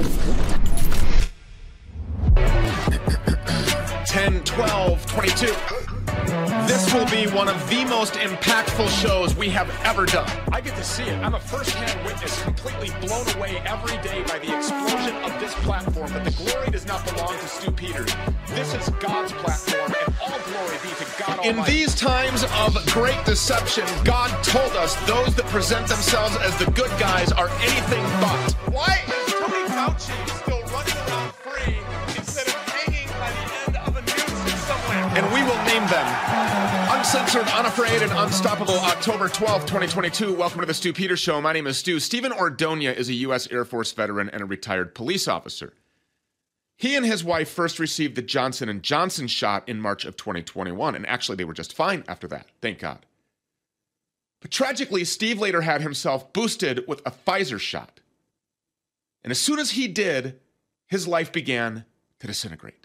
10, 12, 22. This will be one of the most impactful shows we have ever done. I get to see it. I'm a first-hand witness, completely blown away every day by the explosion of this platform. But the glory does not belong to Stu Peters. This is God's platform, and all glory be to God Almighty. In these times of great deception, God told us those that present themselves as the good guys are anything but. Why is Tony Fauci still running around free instead of hanging by the end of a noose somewhere? And we will name them. Uncensored, unafraid, and unstoppable, October 12th, 2022. Welcome to the Stu Peters Show. My name is Stu. Stephen Ordonia is a U.S. Air Force veteran and a retired police officer. He and his wife first received the Johnson & Johnson shot in March of 2021, and actually they were just fine after that, thank God. But tragically, Steve later had himself boosted with a Pfizer shot. And as soon as he did, his life began to disintegrate.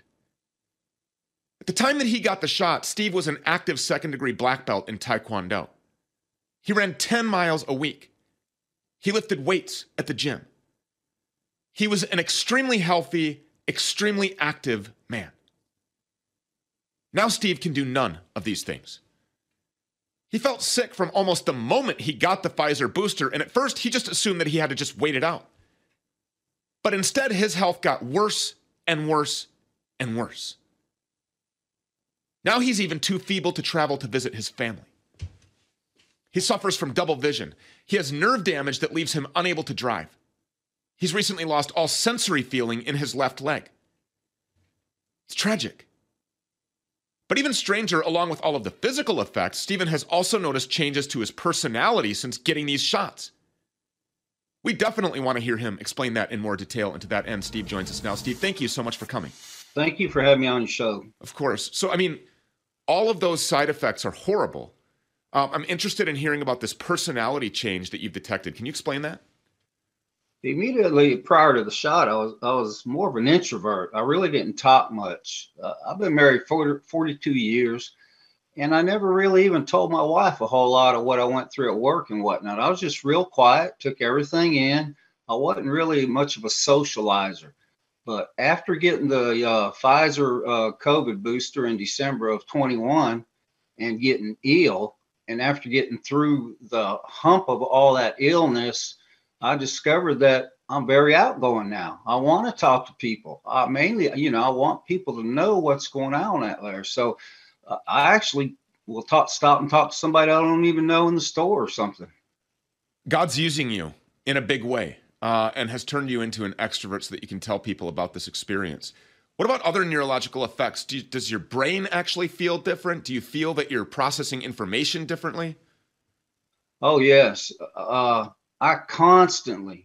At the time that he got the shot, Steve was an active second-degree black belt in Taekwondo. He ran 10 miles a week. He lifted weights at the gym. He was an extremely healthy, extremely active man. Now Steve can do none of these things. He felt sick from almost the moment he got the Pfizer booster, and at first he just assumed that he had to just wait it out. But instead, his health got worse and worse and worse. Now he's even too feeble to travel to visit his family. He suffers from double vision. He has nerve damage that leaves him unable to drive. He's recently lost all sensory feeling in his left leg. It's tragic. But even stranger, along with all of the physical effects, Stephen has also noticed changes to his personality since getting these shots. We definitely want to hear him explain that in more detail, and to that end, Steve joins us now. Steve, thank you so much for coming. Thank you for having me on your show. Of course. So, all of those side effects are horrible. I'm interested in hearing about this personality change that you've detected. Can you explain that? Immediately prior to the shot, I was more of an introvert. I really didn't talk much. I've been married 42 years, and I never really even told my wife a whole lot of what I went through at work and whatnot. I was just real quiet, took everything in. I wasn't really much of a socializer. But after getting the Pfizer COVID booster in December of 21 and getting ill, and after getting through the hump of all that illness, I discovered that I'm very outgoing now. I want to talk to people. Mainly, I want people to know what's going on out there. So I actually will stop and talk to somebody I don't even know in the store or something. God's using you in a big way. And has turned you into an extrovert so that you can tell people about this experience. What about other neurological effects? Does your brain actually feel different? Do you feel that you're processing information differently? Oh, yes. I constantly,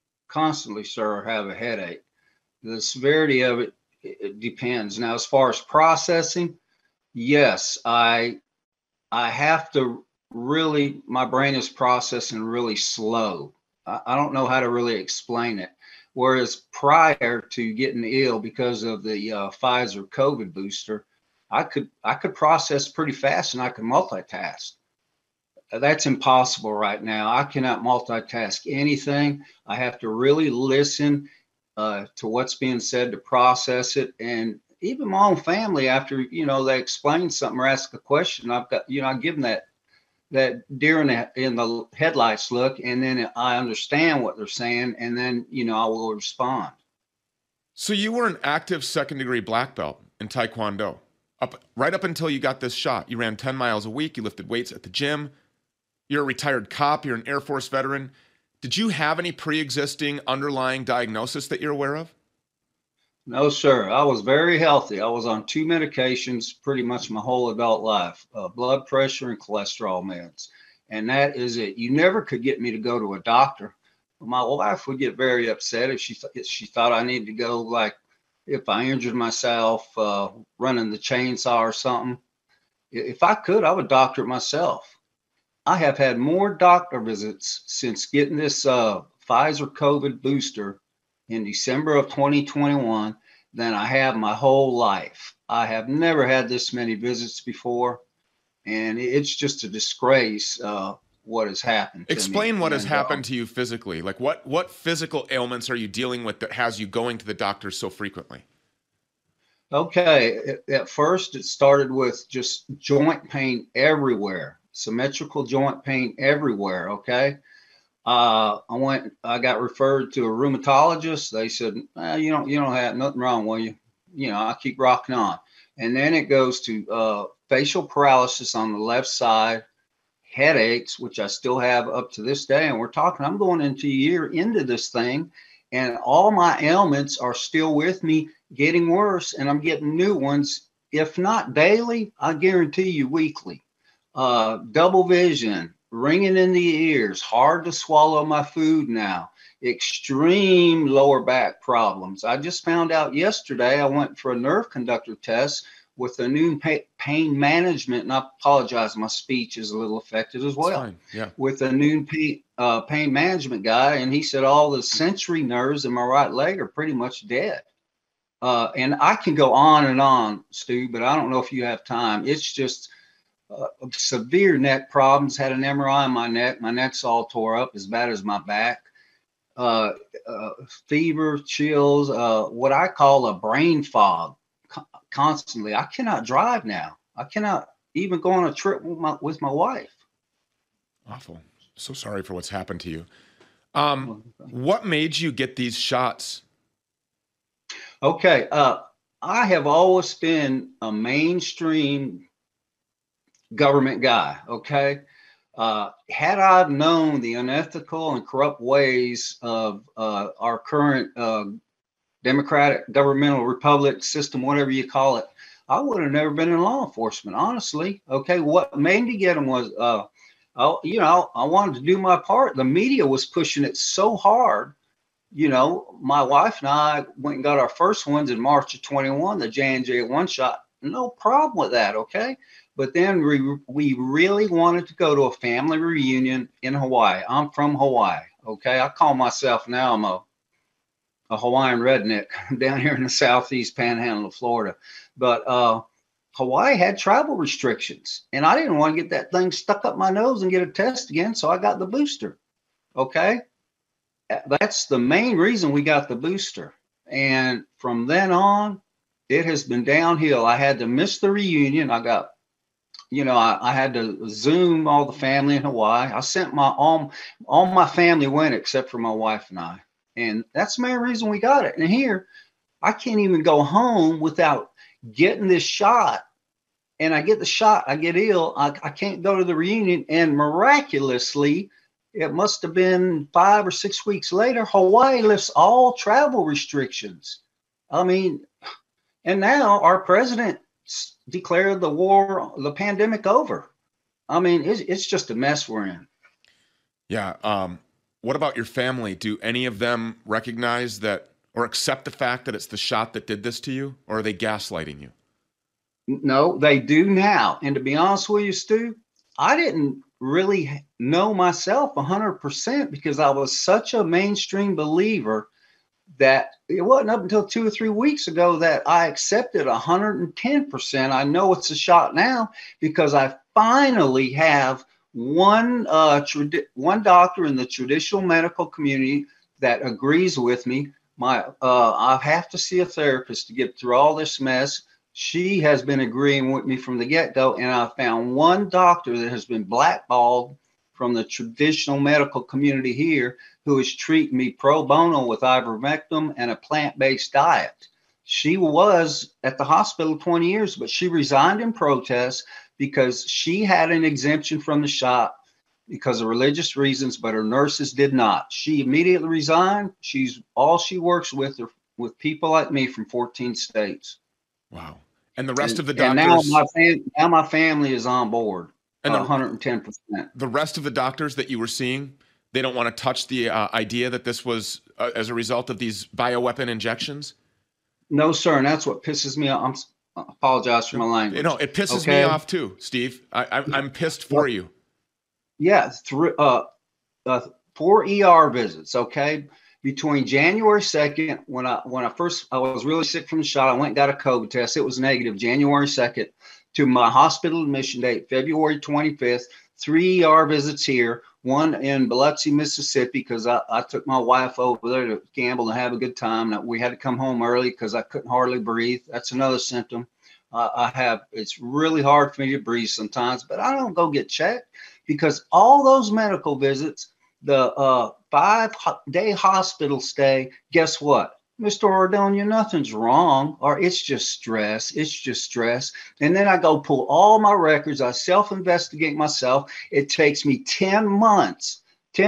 sir, have a headache. The severity of it depends. Now, as far as processing, yes, I have to really, my brain is processing really slow. I don't know how to really explain it. Whereas prior to getting ill because of the Pfizer COVID booster, I could process pretty fast and I could multitask. That's impossible right now. I cannot multitask anything. I have to really listen to what's being said to process it. And even my own family, after they explain something or ask a question, I've got I give them that deer in the headlights look, and then I understand what they're saying, and then, I will respond. So you were an active second-degree black belt in Taekwondo. Right up until you got this shot. You ran 10 miles a week. You lifted weights at the gym. You're a retired cop. You're an Air Force veteran. Did you have any pre-existing underlying diagnosis that you're aware of? No, sir. I was very healthy. I was on 2 medications pretty much my whole adult life, blood pressure and cholesterol meds. And that is it. You never could get me to go to a doctor. My wife would get very upset if she thought I needed to go, like if I injured myself running the chainsaw or something. If I could, I would doctor it myself. I have had more doctor visits since getting this Pfizer COVID booster in December of 2021 than I have my whole life. I have never had this many visits before, and it's just a disgrace what has happened to me. Explain what has And, happened to you physically. Like what physical ailments are you dealing with that has you going to the doctor so frequently? Okay, at first it started with just joint pain everywhere, symmetrical joint pain everywhere. Okay, I got referred to a rheumatologist. They said, you don't have nothing wrong with you. You know, I keep rocking on. And then it goes to facial paralysis on the left side, headaches, which I still have up to this day. And I'm going into a year into this thing, and all my ailments are still with me, getting worse, and I'm getting new ones. If not daily, I guarantee you weekly. Double vision, ringing in the ears, hard to swallow my food now, extreme lower back problems. I just found out yesterday I went for a nerve conductor test with a new pain management, and I apologize, my speech is a little affected as well. Fine. Yeah. With a new pain management guy, and he said all the sensory nerves in my right leg are pretty much dead. And I can go on and on, Stu, but I don't know if you have time. It's just severe neck problems. Had an MRI on my neck. My neck's all tore up as bad as my back. Fever, chills, what I call a brain fog constantly. I cannot drive now. I cannot even go on a trip with my wife. Awful. So sorry for what's happened to you. What made you get these shots? Okay. I have always been a mainstream government guy. Okay. Had I known the unethical and corrupt ways of our current democratic governmental republic system, whatever you call it, I would have never been in law enforcement, honestly. Okay. What made me get them was, I wanted to do my part. The media was pushing it so hard. You know, my wife and I went and got our first ones in March of 21, the J&J one shot. No problem with that. Okay. But then we really wanted to go to a family reunion in Hawaii. I'm from Hawaii. Okay. I call myself now, I'm a Hawaiian redneck down here in the southeast panhandle of Florida. But Hawaii had travel restrictions, and I didn't want to get that thing stuck up my nose and get a test again. So I got the booster. Okay. That's the main reason we got the booster. And from then on, it has been downhill. I had to miss the reunion. I got, I had to Zoom all the family in Hawaii. I sent all my family went except for my wife and I. And that's the main reason we got it. And here, I can't even go home without getting this shot. And I get the shot, I get ill. I can't go to the reunion. And miraculously, it must have been 5 or 6 weeks later, Hawaii lifts all travel restrictions. I mean, and now our president declared the pandemic over. I mean, it's just a mess we're in. Yeah. What about your family? Do any of them recognize that or accept the fact that it's the shot that did this to you, or are they gaslighting you? No, they do now. And to be honest with you, Stu, I didn't really know myself 100% because I was such a mainstream believer that it wasn't up until 2 or 3 weeks ago that I accepted 110%. I know it's a shot now because I finally have one doctor in the traditional medical community that agrees with me. I have to see a therapist to get through all this mess. She has been agreeing with me from the get-go, and I found one doctor that has been blackballed from the traditional medical community here who is treating me pro bono with ivermectin and a plant-based diet. She was at the hospital 20 years, but she resigned in protest because she had an exemption from the shot because of religious reasons, but her nurses did not. She immediately resigned. She works with people like me from 14 states. Wow. And the rest of the doctors. And now my family is on board. And 110%. The rest of the doctors that you were seeing, they don't want to touch the idea that this was as a result of these bioweapon injections? No, sir. And that's what pisses me off. I apologize for my language. It pisses me off too, Steve. I'm pissed for you. Yeah. 4 ER visits. Okay. Between January 2nd, when I was really sick from the shot, I went and got a COVID test. It was negative January 2nd to my hospital admission date, February 25th, 3 ER visits here, one in Biloxi, Mississippi, because I took my wife over there to gamble and have a good time. Now, we had to come home early because I couldn't hardly breathe. That's another symptom. It's really hard for me to breathe sometimes, but I don't go get checked because all those medical visits, the 5-day hospital stay, guess what? Mr. Ordonia, nothing's wrong, or it's just stress. It's just stress. And then I go pull all my records. I self-investigate myself. It takes me 10 months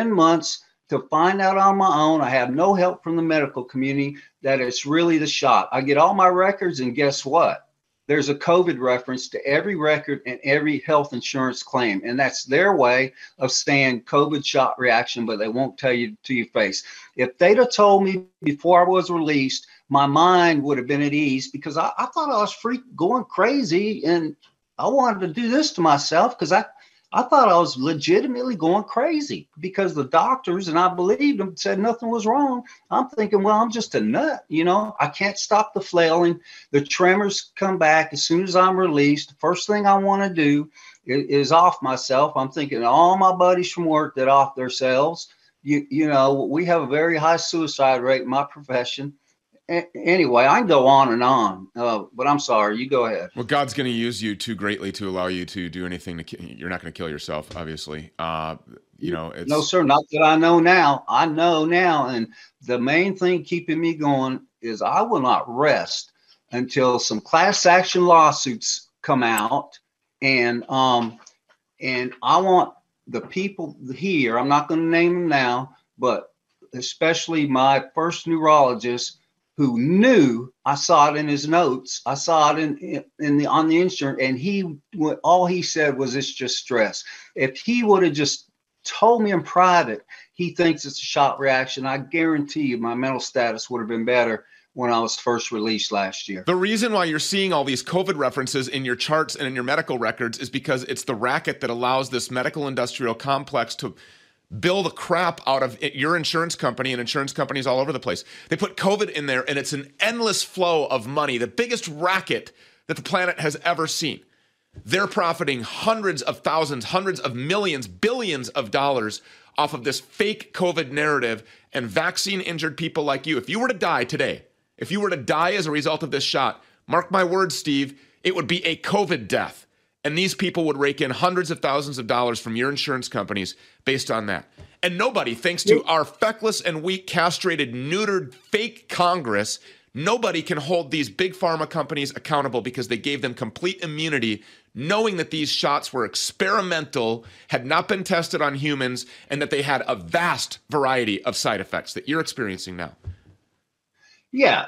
to find out on my own. I have no help from the medical community that it's really the shot. I get all my records, and guess what? There's a COVID reference to every record and every health insurance claim. And that's their way of saying COVID shot reaction, but they won't tell you to your face. If they'd have told me before I was released, my mind would have been at ease, because I thought I was going crazy, and I wanted to do this to myself because I thought I was legitimately going crazy, because the doctors, and I believed them, said nothing was wrong. I'm thinking, well, I'm just a nut. I can't stop the flailing. The tremors come back as soon as I'm released. The first thing I want to do is off myself. I'm thinking all my buddies from work that off themselves. We have a very high suicide rate in my profession. Anyway, I can go on and on, but I'm sorry. You go ahead. Well, God's going to use you too greatly to allow you to do anything. You're not going to kill yourself, obviously. It's... No, sir. Not that I know now. I know now, and the main thing keeping me going is I will not rest until some class action lawsuits come out, and I want the people here. I'm not going to name them now, but especially my first neurologist, who knew, I saw it in his notes. I saw it on the insurance, and all he said was, it's just stress. If he would have just told me in private, he thinks it's a shot reaction, I guarantee you my mental status would have been better when I was first released last year. The reason why you're seeing all these COVID references in your charts and in your medical records is because it's the racket that allows this medical industrial complex to bill the crap out of your insurance company and insurance companies all over the place. They put COVID in there, and it's an endless flow of money, the biggest racket that the planet has ever seen. They're profiting hundreds of thousands, hundreds of millions, billions of dollars off of this fake COVID narrative, and vaccine-injured people like you. If you were to die today, if you were to die as a result of this shot, mark my words, Steve, it would be a COVID death. And these people would rake in hundreds of thousands of dollars from your insurance companies based on that. And nobody, thanks to our feckless and weak, castrated, neutered, fake Congress, nobody can hold these big pharma companies accountable because they gave them complete immunity, knowing that these shots were experimental, had not been tested on humans, and that they had a vast variety of side effects that you're experiencing now. Yeah,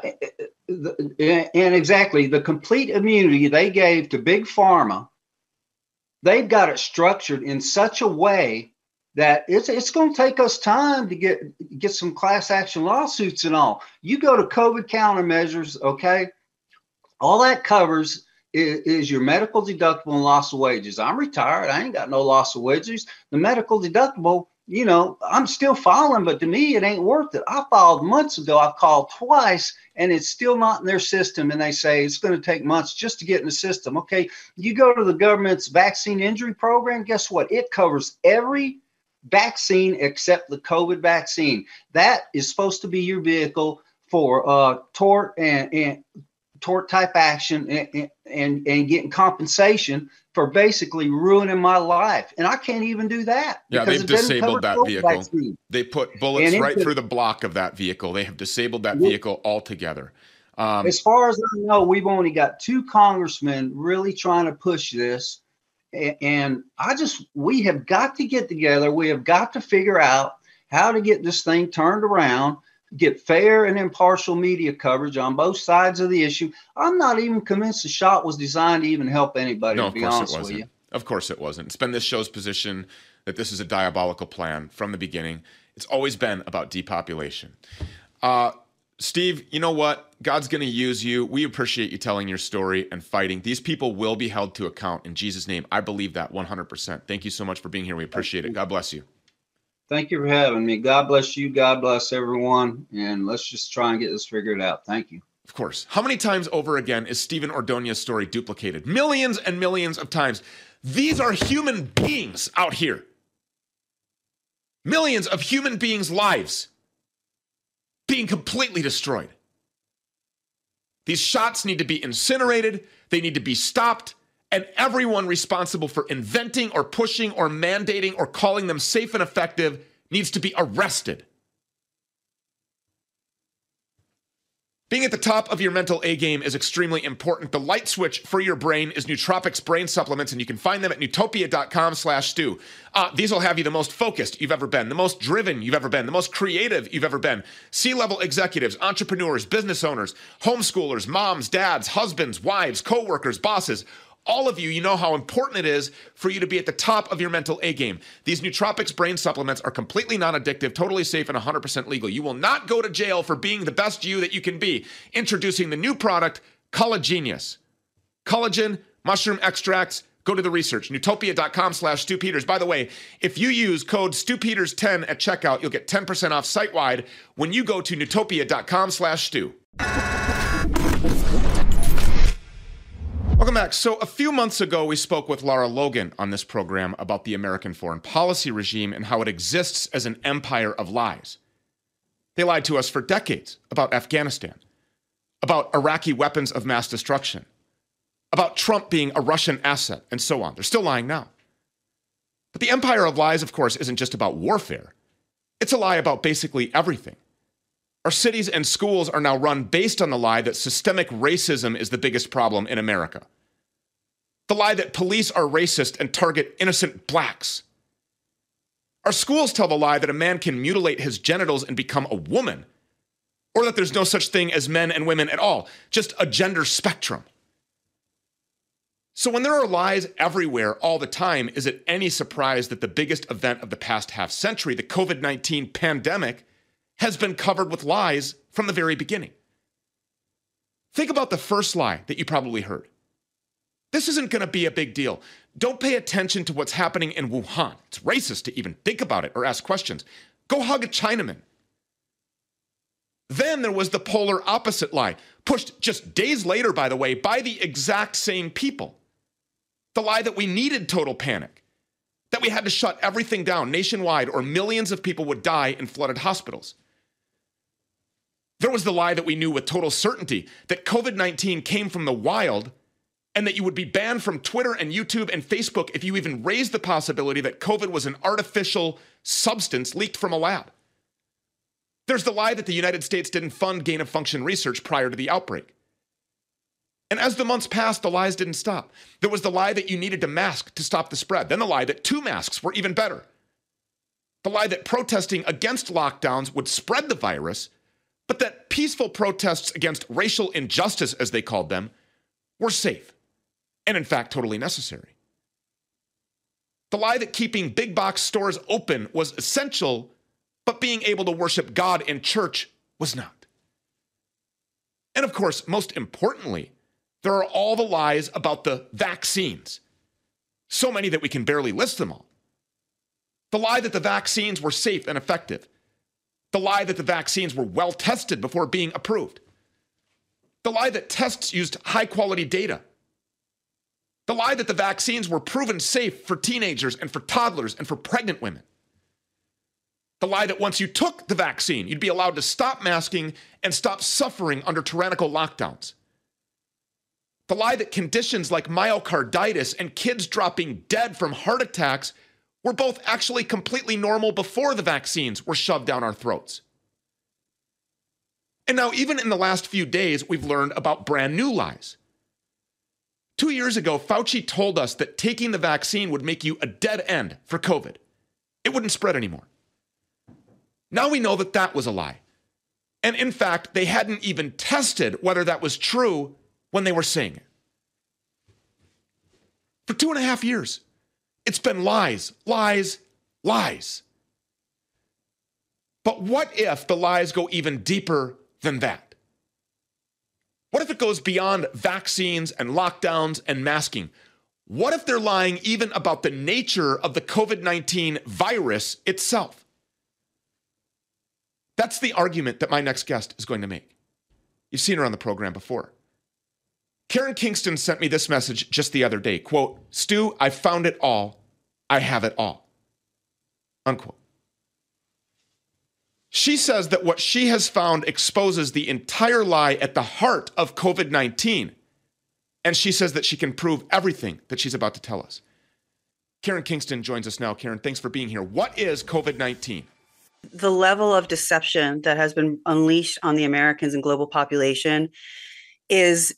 and exactly. The complete immunity they gave to big pharma, they've got it structured in such a way that it's going to take us time to get some class action lawsuits and all. You go to COVID countermeasures, okay? All that covers is your medical deductible and loss of wages. I'm retired. I ain't got no loss of wages. The medical deductible, I'm still filing, but to me, it ain't worth it. I filed months ago. I've called twice, and it's still not in their system. And they say it's going to take months just to get in the system. Okay, you go to the government's vaccine injury program. Guess what? It covers every vaccine except the COVID vaccine. That is supposed to be your vehicle for tort and tort type action and getting compensation for basically ruining my life. And I can't even do that. Yeah, they've disabled that vehicle. Vaccine. They put bullets right through the block of that vehicle. They have disabled that vehicle altogether. As far as I know, we've only got 2 congressmen really trying to push this. And we have got to get together. We have got to figure out how to get this thing turned around, get fair and impartial media coverage on both sides of the issue. I'm not even convinced the shot was designed to even help anybody, to be honest with you. Of course it wasn't. It's been this show's position that this is a diabolical plan from the beginning. It's always been about depopulation. Steve, you know what? God's going to use you. We appreciate you telling your story and fighting. These people will be held to account in Jesus' name. I believe that 100%. Thank you so much for being here. We appreciate it. God bless you. Thank you for having me. God bless you. God bless everyone. And let's just try and get this figured out. Thank you. Of course. How many times over again is Stephen Ordonia's story duplicated? Millions and millions of times. These are human beings out here. Millions of human beings' lives being completely destroyed. These shots need to be incinerated, they need to be stopped, and everyone responsible for inventing or pushing or mandating or calling them safe and effective needs to be arrested. Being at the top of your mental A game is extremely important. The light switch for your brain is Nootropics brain supplements, and you can find them at Nootopia.com/Stu. These will have you the most focused you've ever been, the most driven you've ever been, the most creative you've ever been. C-level executives, entrepreneurs, business owners, homeschoolers, moms, dads, husbands, wives, co-workers, bosses. All of you, you know how important it is for you to be at the top of your mental A game. These Nootropics brain supplements are completely non-addictive, totally safe, and 100% legal. You will not go to jail for being the best you that you can be. Introducing the new product, Collagenius. Collagen, mushroom extracts, go to the research. Nootopia.com/Stu Peters. By the way, if you use code StuPeters10 at checkout, you'll get 10% off site-wide when you go to Nootopia.com/Stu. Welcome back. So a few months ago, we spoke with Lara Logan on this program about the American foreign policy regime and how it exists as an empire of lies. They lied to us for decades about Afghanistan, about Iraqi weapons of mass destruction, about Trump being a Russian asset, and so on. They're still lying now. But the empire of lies, of course, isn't just about warfare. It's a lie about basically everything. Our cities and schools are now run based on the lie that systemic racism is the biggest problem in America. The lie that police are racist and target innocent blacks. Our schools tell the lie that a man can mutilate his genitals and become a woman, or that there's no such thing as men and women at all, just a gender spectrum. So when there are lies everywhere all the time, is it any surprise that the biggest event of the past half century, the COVID-19 pandemic, has been covered with lies from the very beginning? Think about the first lie that you probably heard. This isn't going to be a big deal. Don't pay attention to what's happening in Wuhan. It's racist to even think about it or ask questions. Go hug a Chinaman. Then there was the polar opposite lie, pushed just days later, by the way, by the exact same people. The lie that we needed total panic, that we had to shut everything down nationwide or millions of people would die in flooded hospitals. There was the lie that we knew with total certainty that COVID-19 came from the wild and that you would be banned from Twitter and YouTube and Facebook if you even raised the possibility that COVID was an artificial substance leaked from a lab. There's the lie that the United States didn't fund gain-of-function research prior to the outbreak. And as the months passed, the lies didn't stop. There was the lie that you needed to mask to stop the spread. Then the lie that 2 masks were even better. The lie that protesting against lockdowns would spread the virus, but that peaceful protests against racial injustice, as they called them, were safe and, in fact, totally necessary. The lie that keeping big box stores open was essential, but being able to worship God in church was not. And, of course, most importantly, there are all the lies about the vaccines. So many that we can barely list them all. The lie that the vaccines were safe and effective. The lie that the vaccines were well tested before being approved. The lie that tests used high-quality data. The lie that the vaccines were proven safe for teenagers and for toddlers and for pregnant women. The lie that once you took the vaccine, you'd be allowed to stop masking and stop suffering under tyrannical lockdowns. The lie that conditions like myocarditis and kids dropping dead from heart attacks were both actually completely normal before the vaccines were shoved down our throats. And now, even in the last few days, we've learned about brand new lies. 2 years ago, Fauci told us that taking the vaccine would make you a dead end for COVID. It wouldn't spread anymore. Now we know that that was a lie. And in fact, they hadn't even tested whether that was true when they were saying it. For 2.5 years, it's been lies, lies, lies. But what if the lies go even deeper than that? What if it goes beyond vaccines and lockdowns and masking? What if they're lying even about the nature of the COVID-19 virus itself? That's the argument that my next guest is going to make. You've seen her on the program before. Karen Kingston sent me this message just the other day. Quote, "Stu, I found it all. I have it all." Unquote. She says that what she has found exposes the entire lie at the heart of COVID-19. And she says that she can prove everything that she's about to tell us. Karen Kingston joins us now. Karen, thanks for being here. What is COVID-19? The level of deception that has been unleashed on the Americans and global population is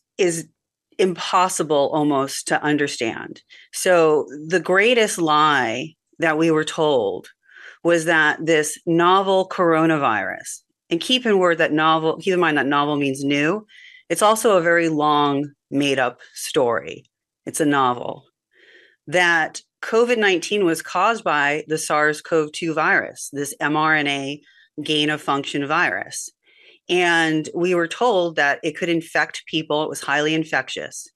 impossible almost to understand. So the greatest lie that we were told was that this novel coronavirus, and keep in mind that novel means new. It's also a very long made up story. It's a novel. That COVID-19 was caused by the SARS-CoV-2 virus, this mRNA gain of function virus. And we were told that it could infect people. It was highly infectious.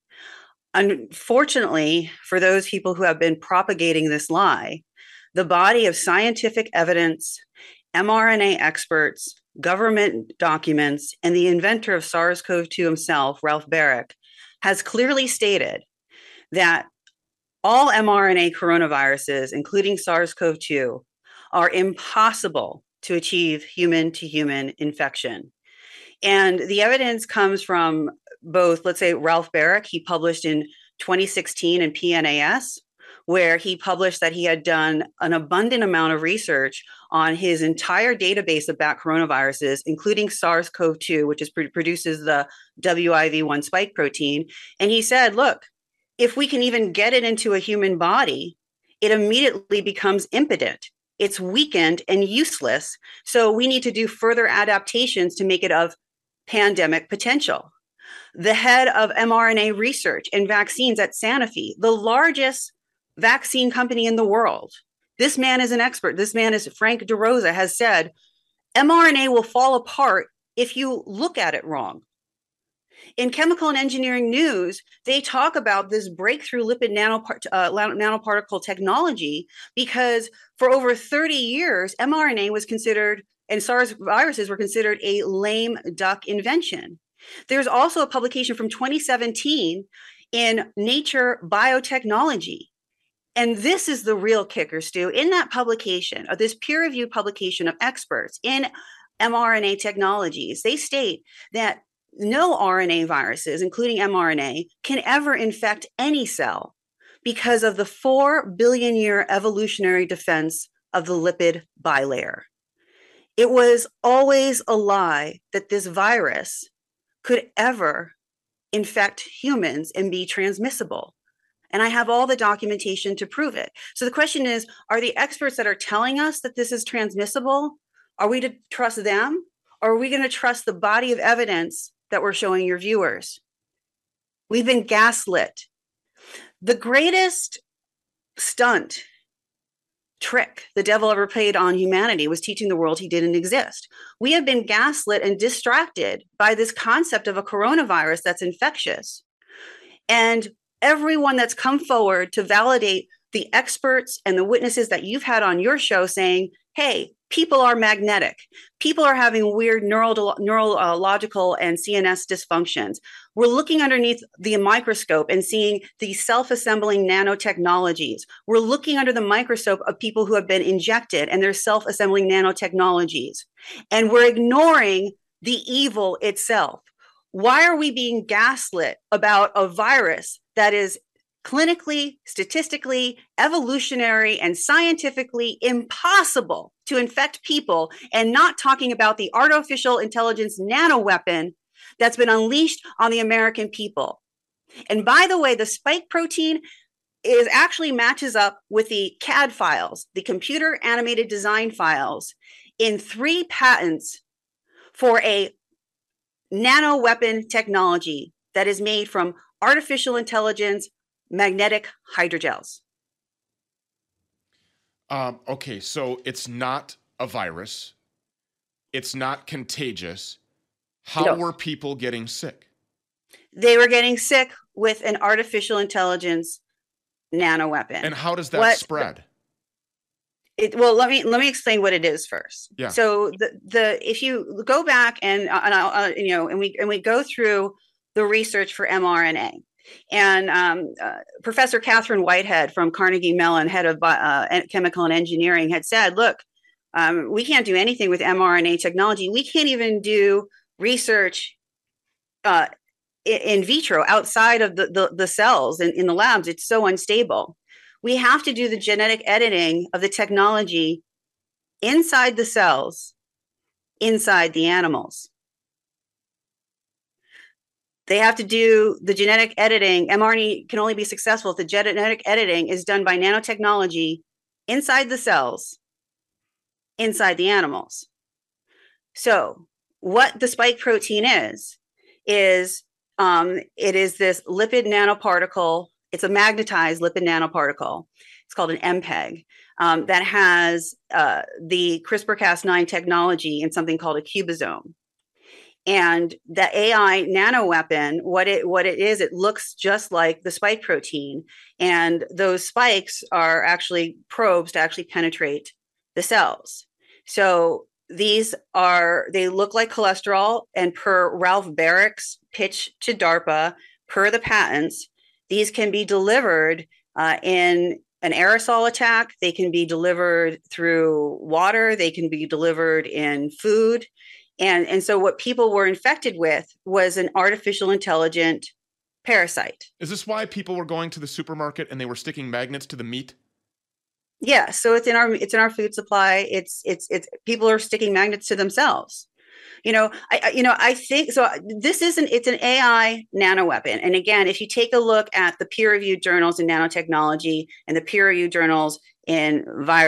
Unfortunately, for those people who have been propagating this lie, the body of scientific evidence, mRNA experts, government documents, and the inventor of SARS-CoV-2 himself, Ralph Baric, has clearly stated that all mRNA coronaviruses, including SARS-CoV-2, are impossible to achieve human-to-human infection. And the evidence comes from both, let's say, Ralph Baric. He published in 2016 in PNAS, where he published that he had done an abundant amount of research on his entire database of bat coronaviruses, including SARS-CoV-2, which produces the WIV1 spike protein. And he said, look, if we can even get it into a human body, it immediately becomes impotent. It's weakened and useless. So we need to do further adaptations to make it of pandemic potential. The head of mRNA research and vaccines at Sanofi, the largest vaccine company in the world. This man is an expert. This man is Frank DeRosa, has said mRNA will fall apart if you look at it wrong. In Chemical and Engineering News, they talk about this breakthrough lipid nanoparticle technology because for over 30 years, mRNA was considered, and SARS viruses were considered, a lame duck invention. There's also a publication from 2017 in Nature Biotechnology. And this is the real kicker, Stu. In that publication, this peer-reviewed publication of experts in mRNA technologies, they state that no RNA viruses, including mRNA, can ever infect any cell because of the 4 billion year evolutionary defense of the lipid bilayer. It was always a lie that this virus could ever infect humans and be transmissible. And I have all the documentation to prove it. So the question is, are the experts that are telling us that this is transmissible, are we to trust them? Or are we going to trust the body of evidence that we're showing your viewers? We've been gaslit. The greatest stunt trick the devil ever played on humanity was teaching the world he didn't exist. We have been gaslit and distracted by this concept of a coronavirus that's infectious. And everyone that's come forward to validate the experts and the witnesses that you've had on your show saying, hey, people are magnetic. People are having weird neurological and CNS dysfunctions. We're looking underneath the microscope and seeing these self-assembling nanotechnologies. We're looking under the microscope of people who have been injected and they're self-assembling nanotechnologies. And we're ignoring the evil itself. Why are we being gaslit about a virus that is clinically, statistically, evolutionary, and scientifically impossible to infect people, and not talking about the artificial intelligence nanoweapon that's been unleashed on the American people? And by the way, the spike protein actually matches up with the CAD files, the computer animated design files, in 3 patents for a nanoweapon technology that is made from artificial intelligence magnetic hydrogels. Okay, so it's not a virus. It's not contagious. How were people getting sick? They were getting sick with an artificial intelligence nanoweapon. And how does that spread? Well, let me explain what it is first. Yeah. So if you go back and we go through the research for mRNA, and Professor Catherine Whitehead from Carnegie Mellon, head of chemical and engineering, had said, look, We can't do anything with mRNA technology. We can't even do research in vitro outside of the cells in the labs. It's so unstable. We have to do the genetic editing of the technology inside the cells, inside the animals. They have to do the genetic editing. mRNA can only be successful if the genetic editing is done by nanotechnology inside the cells, inside the animals. So what the spike protein is it is this lipid nanoparticle. It's a magnetized lipid nanoparticle. It's called an MPEG that has the CRISPR-Cas9 technology in something called a cubisome. And the AI nanoweapon, what it is, it looks just like the spike protein. And those spikes are actually probes to actually penetrate the cells. So they look like cholesterol, and per Ralph Barrick's pitch to DARPA, per the patents, these can be delivered in an aerosol attack. They can be delivered through water. They can be delivered in food. And so what people were infected with was an artificial intelligent parasite. Is this why people were going to the supermarket and they were sticking magnets to the meat? Yeah, so it's in our food supply. It's people are sticking magnets to themselves. I think so. It's an AI nanoweapon. And again, if you take a look at the peer-reviewed journals in nanotechnology and the peer-reviewed journals in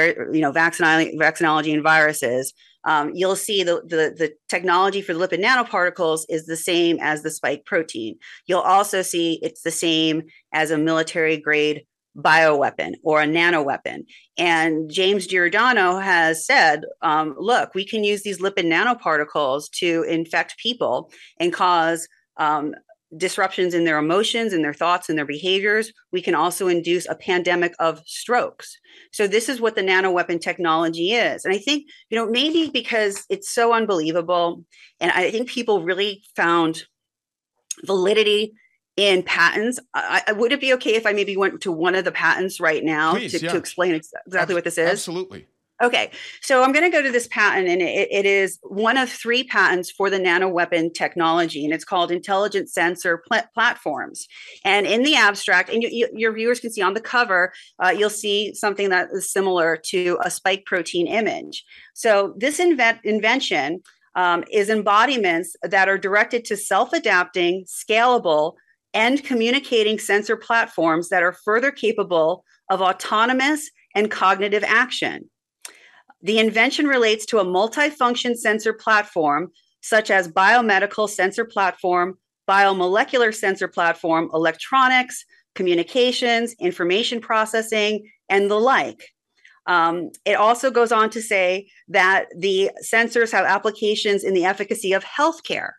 vaccinology and viruses, you'll see the technology for the lipid nanoparticles is the same as the spike protein. You'll also see it's the same as a military grade bioweapon or a nanoweapon. And James Giordano has said, look, we can use these lipid nanoparticles to infect people and cause disruptions in their emotions and their thoughts and their behaviors. We can also induce a pandemic of strokes. So this is what the nanoweapon technology is. And I think, maybe because it's so unbelievable, and I think people really found validity in patents. Would it be okay if I maybe went to one of the patents right now? Please, to explain exactly what this is? Absolutely. Okay, so I'm going to go to this patent, and it is one of 3 patents for the nanoweapon technology, and it's called Intelligent Sensor Platforms. And in the abstract, and your viewers can see on the cover, you'll see something that is similar to a spike protein image. So this invention is embodiments that are directed to self-adapting, scalable, and communicating sensor platforms that are further capable of autonomous and cognitive action. The invention relates to a multifunction sensor platform, such as biomedical sensor platform, biomolecular sensor platform, electronics, communications, information processing, and the like. It also goes on to say that the sensors have applications in the efficacy of healthcare.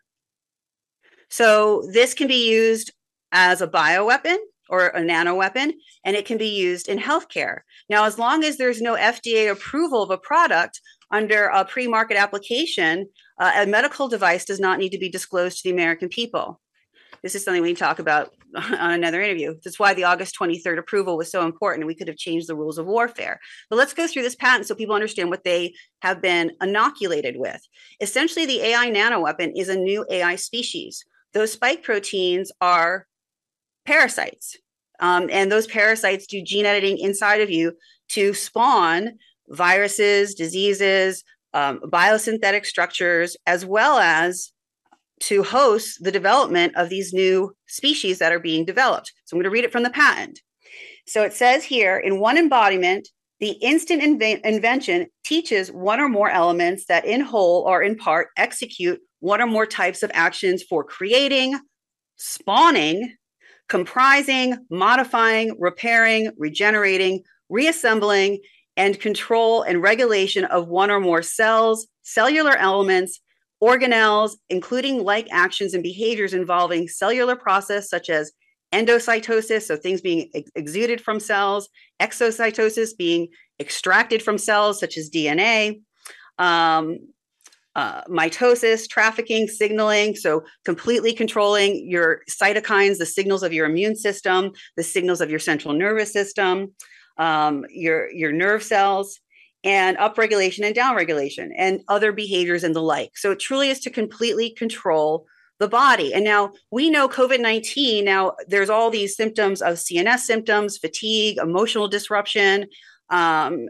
So this can be used as a bioweapon or a nanoweapon, and it can be used in healthcare. Now, as long as there's no FDA approval of a product under a pre-market application, a medical device does not need to be disclosed to the American people. This is something we talk about on another interview. That's why the August 23rd approval was so important. We could have changed the rules of warfare. But let's go through this patent so people understand what they have been inoculated with. Essentially, the AI nanoweapon is a new AI species. Those spike proteins are parasites. And those parasites do gene editing inside of you to spawn viruses, diseases, biosynthetic structures, as well as to host the development of these new species that are being developed. So I'm going to read it from the patent. So it says here, in one embodiment, the instant invention teaches one or more elements that in whole or in part execute one or more types of actions for creating, spawning, comprising, modifying, repairing, regenerating, reassembling, and control and regulation of one or more cells, cellular elements, organelles, including like actions and behaviors involving cellular process such as endocytosis, so things being exuded from cells, exocytosis, being extracted from cells such as DNA, mitosis, trafficking, signaling, so completely controlling your cytokines, the signals of your immune system, the signals of your central nervous system, your nerve cells. and upregulation and downregulation and other behaviors and the like. So it truly is to completely control the body. And now we know COVID-19, now there's all these symptoms of CNS symptoms, fatigue, emotional disruption, and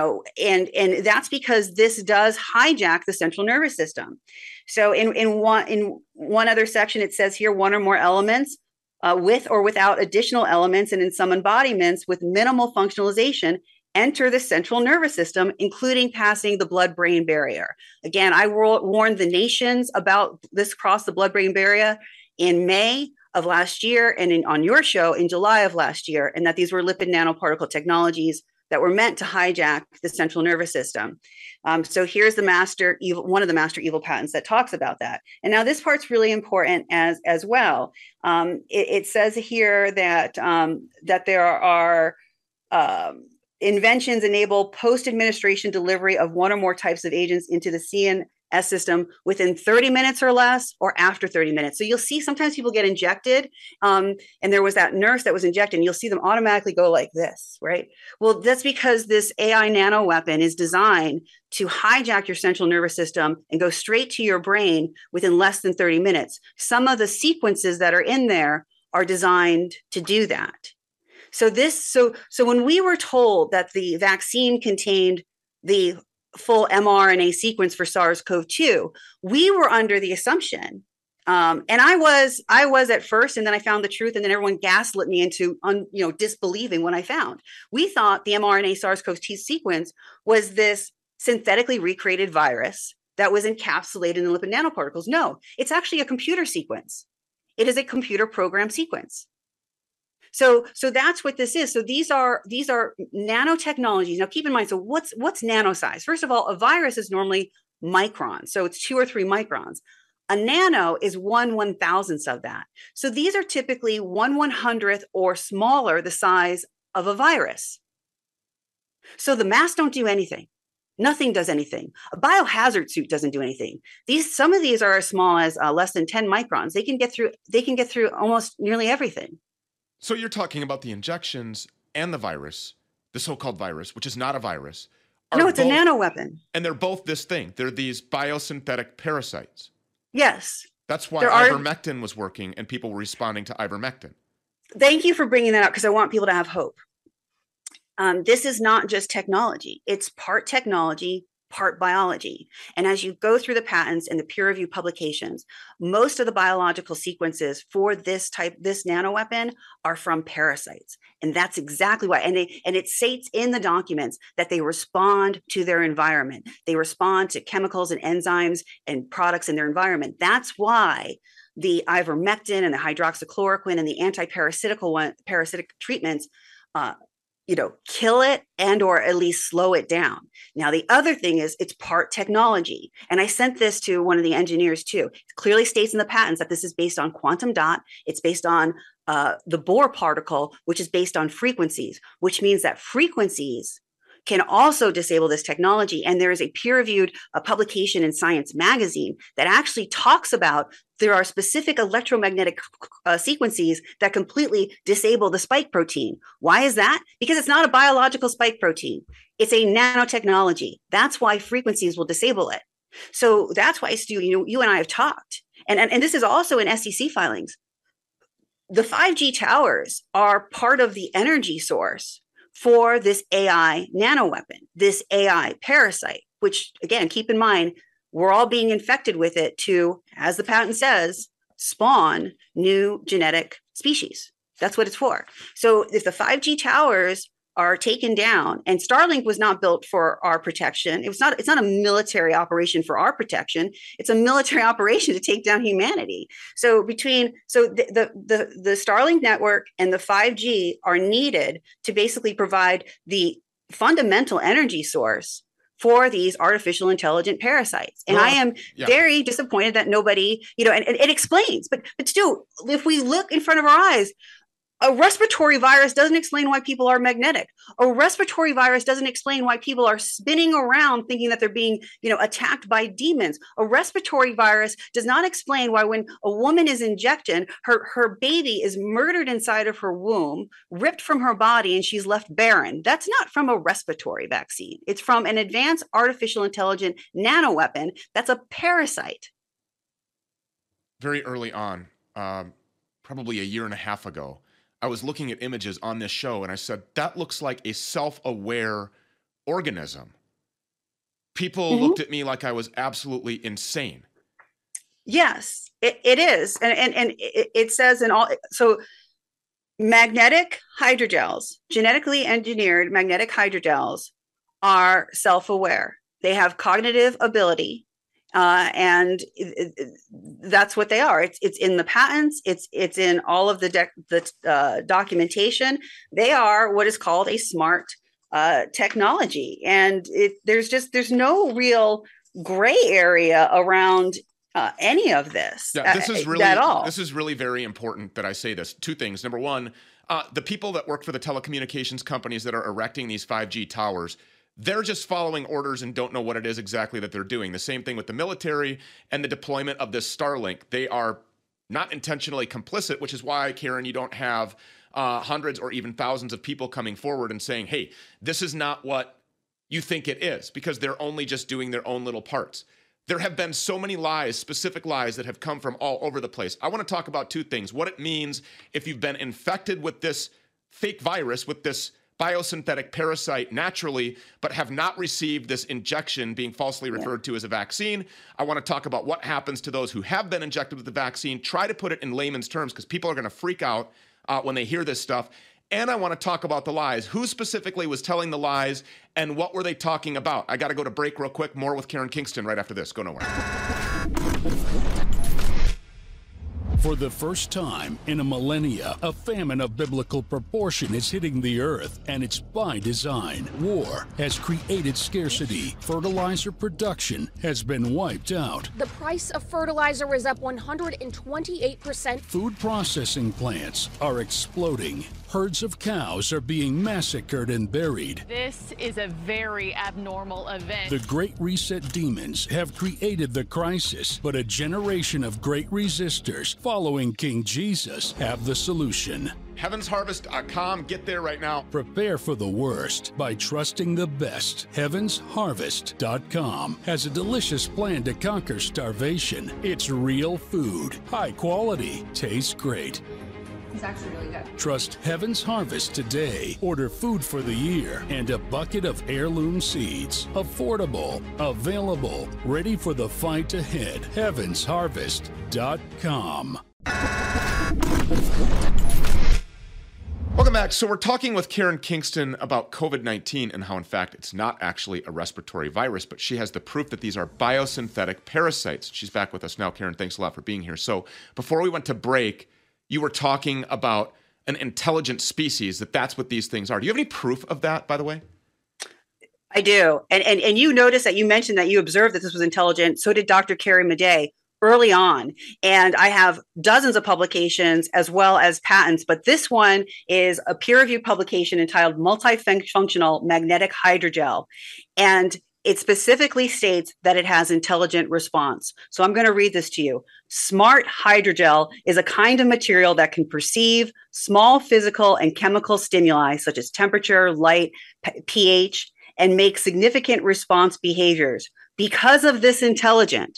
that's because this does hijack the central nervous system. So in one other section, it says here, one or more elements with or without additional elements, and in some embodiments with minimal functionalization, enter the central nervous system, including passing the blood-brain barrier. Again, I warned the nations about this cross the blood-brain barrier in May of last year and on your show in July of last year, and that these were lipid nanoparticle technologies that were meant to hijack the central nervous system. So here's one of the master evil patents that talks about that. And now this part's really important as well. It says here that there are inventions enable post-administration delivery of one or more types of agents into the CNS system within 30 minutes or less, or after 30 minutes. So you'll see sometimes people get injected, and there was that nurse that was injected, and you'll see them automatically go like this, right? Well, that's because this AI nano weapon is designed to hijack your central nervous system and go straight to your brain within less than 30 minutes. Some of the sequences that are in there are designed to do that. So when we were told that the vaccine contained the full mRNA sequence for SARS-CoV-2, we were under the assumption, and I was at first, and then I found the truth, and then everyone gaslit me into disbelieving when I found. We thought the mRNA SARS-CoV-2 sequence was this synthetically recreated virus that was encapsulated in lipid nanoparticles. No, it's actually a computer sequence. It is a computer program sequence. So that's what this is. So these are nanotechnologies. Now keep in mind, so what's nano size? First of all, a virus is normally microns. So it's 2 or 3 microns. A nano is 1/1000th of that. So these are typically 1/100th or smaller the size of a virus. So the masks don't do anything. Nothing does anything. A biohazard suit doesn't do anything. Some of these are as small as less than 10 microns. They can get through almost nearly everything. So you're talking about the injections and the virus, the so-called virus, which is not a virus. No, it's a nano weapon. And they're both this thing. They're these biosynthetic parasites. Yes. That's why ivermectin was working and people were responding to ivermectin. Thank you for bringing that up, because I want people to have hope. This is not just technology. It's part technology, part biology. And as you go through the patents and the peer review publications, most of the biological sequences for this nano weapon are from parasites. And that's exactly why. And it states in the documents that they respond to their environment. They respond to chemicals and enzymes and products in their environment. That's why the ivermectin and the hydroxychloroquine and the parasitic treatments kill it and or at least slow it down. Now, the other thing is it's part technology. And I sent this to one of the engineers too. It clearly states in the patents that this is based on quantum dot. It's based on the Bohr particle, which is based on frequencies, which means that frequencies can also disable this technology. And there is a peer-reviewed publication in Science magazine that actually talks about there are specific electromagnetic sequences that completely disable the spike protein. Why is that? Because it's not a biological spike protein. It's a nanotechnology. That's why frequencies will disable it. So that's why, Stu, you and I have talked. And this is also in SEC filings. The 5G towers are part of the energy source for this AI nanoweapon, this AI parasite, which, again, keep in mind, we're all being infected with it to, as the patent says, spawn new genetic species. That's what it's for. So if the 5G towers are taken down, and Starlink was not built for our protection. It's not a military operation for our protection. It's a military operation to take down humanity. So the Starlink network and the 5G are needed to basically provide the fundamental energy source for these artificial intelligent parasites. And I am very disappointed that nobody, and it explains, but Stu, if we look in front of our eyes, A respiratory virus doesn't explain why people are magnetic. A respiratory virus doesn't explain why people are spinning around thinking that they're being, attacked by demons. A respiratory virus does not explain why when a woman is injected, her baby is murdered inside of her womb, ripped from her body, and she's left barren. That's not from a respiratory vaccine. It's from an advanced artificial intelligent nanoweapon that's a parasite. Very early on, probably a year and a half ago, I was looking at images on this show and I said, that looks like a self-aware organism. People looked at me like I was absolutely insane. Yes, it is. And it says in all, so magnetic hydrogels, genetically engineered magnetic hydrogels are self-aware. They have cognitive ability. And that's what they are. It's in the patents. It's in all of the documentation. They are what is called a smart technology, and there's no real gray area around any of this. Yeah, this is really at all. This is really very important that I say this. Two things. Number one, the people that work for the telecommunications companies that are erecting these 5G towers, they're just following orders and don't know what it is exactly that they're doing. The same thing with the military and the deployment of this Starlink. They are not intentionally complicit, which is why, Karen, you don't have hundreds or even thousands of people coming forward and saying, hey, this is not what you think it is, because they're only just doing their own little parts. There have been so many lies, specific lies that have come from all over the place. I want to talk about two things. What it means if you've been infected with this fake virus, with this biosynthetic parasite naturally, but have not received this injection being falsely referred to as a vaccine. I want to talk about what happens to those who have been injected with the vaccine, try to put it in layman's terms because people are going to freak out when they hear this stuff. And I want to talk about the lies. Who specifically was telling the lies and what were they talking about? I got to go to break real quick. More with Karen Kingston right after this. Go nowhere. For the first time in a millennia, a famine of biblical proportion is hitting the earth, and it's by design. War has created scarcity. Fertilizer production has been wiped out. The price of fertilizer is up 128%. Food processing plants are exploding. Herds of cows are being massacred and buried. This is a very abnormal event. The Great Reset demons have created the crisis, but a generation of great resistors following King Jesus have the solution. HeavensHarvest.com. Get there right now. Prepare for the worst by trusting the best. HeavensHarvest.com has a delicious plan to conquer starvation. It's real food, high quality, tastes great. It's actually really good. Trust Heaven's Harvest today. Order food for the year and a bucket of heirloom seeds. Affordable, available, ready for the fight ahead. HeavensHarvest.com. Welcome back. So we're talking with Karen Kingston about COVID-19 and how, in fact, it's not actually a respiratory virus, but she has the proof that these are biosynthetic parasites. She's back with us now. Karen, thanks a lot for being here. So before we went to break, you were talking about an intelligent species, that's what these things are. Do you have any proof of that, by the way? I do. And you noticed that you mentioned that you observed that this was intelligent. So did Dr. Carrie Madej early on. And I have dozens of publications as well as patents, but this one is a peer-reviewed publication entitled Multifunctional Magnetic Hydrogel. And it specifically states that it has intelligent response. So I'm going to read this to you. Smart hydrogel is a kind of material that can perceive small physical and chemical stimuli such as temperature, light, pH, and make significant response behaviors. Because of this intelligence,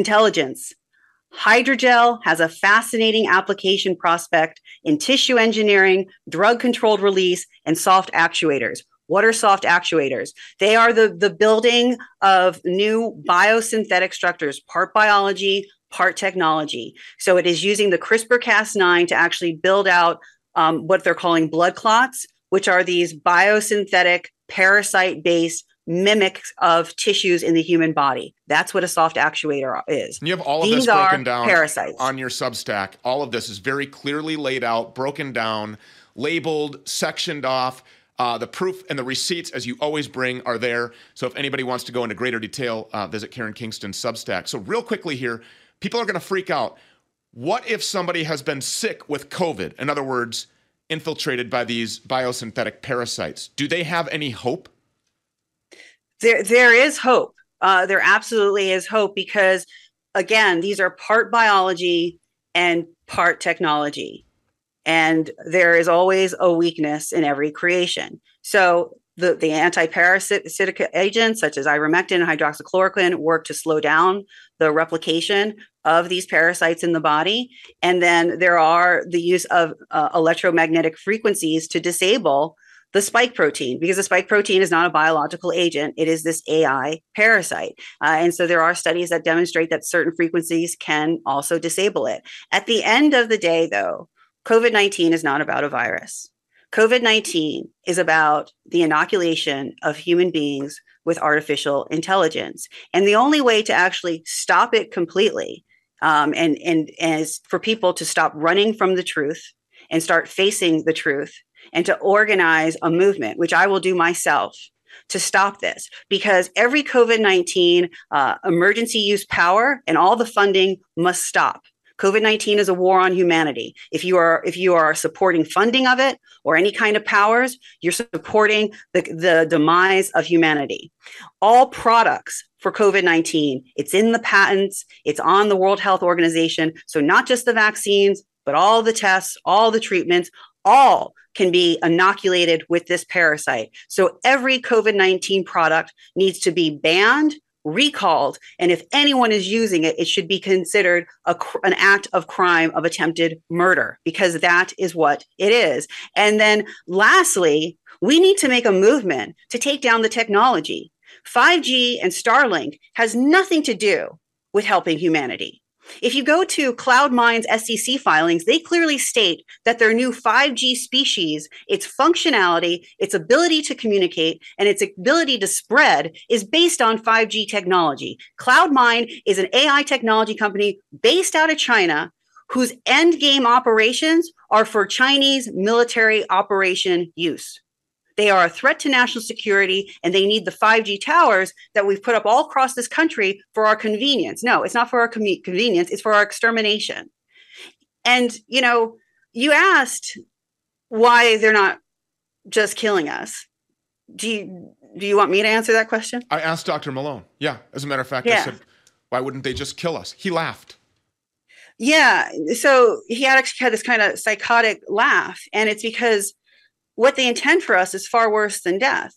hydrogel has a fascinating application prospect in tissue engineering, drug-controlled release, and soft actuators. What are soft actuators? They are the building of new biosynthetic structures, part biology, part technology. So it is using the CRISPR-Cas9 to actually build out what they're calling blood clots, which are these biosynthetic, parasite-based mimics of tissues in the human body. That's what a soft actuator is. And you have all of this broken down on your Substack. All of this is very clearly laid out, broken down, labeled, sectioned off. The proof and the receipts, as you always bring, are there. So if anybody wants to go into greater detail, visit Karen Kingston's Substack. So real quickly here, people are going to freak out. What if somebody has been sick with COVID? In other words, infiltrated by these biosynthetic parasites. Do they have any hope? There is hope. There absolutely is hope because, again, these are part biology and part technology. And there is always a weakness in every creation. So the anti-parasitic agents such as ivermectin and hydroxychloroquine work to slow down the replication of these parasites in the body. And then there are the use of electromagnetic frequencies to disable the spike protein, because the spike protein is not a biological agent. It is this AI parasite. And so there are studies that demonstrate that certain frequencies can also disable it. At the end of the day, though, COVID-19 is not about a virus. COVID-19 is about the inoculation of human beings with artificial intelligence. And the only way to actually stop it completely and is for people to stop running from the truth and start facing the truth and to organize a movement, which I will do myself, to stop this. Because every COVID-19 emergency use power and all the funding must stop. COVID-19 is a war on humanity. If you are supporting funding of it or any kind of powers, you're supporting the demise of humanity. All products for COVID-19, it's in the patents, it's on the World Health Organization. So not just the vaccines, but all the tests, all the treatments, all can be inoculated with this parasite. So every COVID-19 product needs to be banned, recalled, and if anyone is using it, it should be considered an act of crime of attempted murder, because that is what it is. And then lastly, we need to make a movement to take down the technology. 5G and Starlink has nothing to do with helping humanity. If you go to CloudMind's SEC filings, they clearly state that their new 5G species, its functionality, its ability to communicate, and its ability to spread is based on 5G technology. CloudMind is an AI technology company based out of China whose end game operations are for Chinese military operation use. They are a threat to national security, and they need the 5G towers that we've put up all across this country for our convenience. No, it's not for our convenience. It's for our extermination. And, you asked why they're not just killing us. Do you want me to answer that question? I asked Dr. Malone. Yeah. As a matter of fact, I said, why wouldn't they just kill us? He laughed. Yeah. So he actually had this kind of psychotic laugh. And it's because what they intend for us is far worse than death.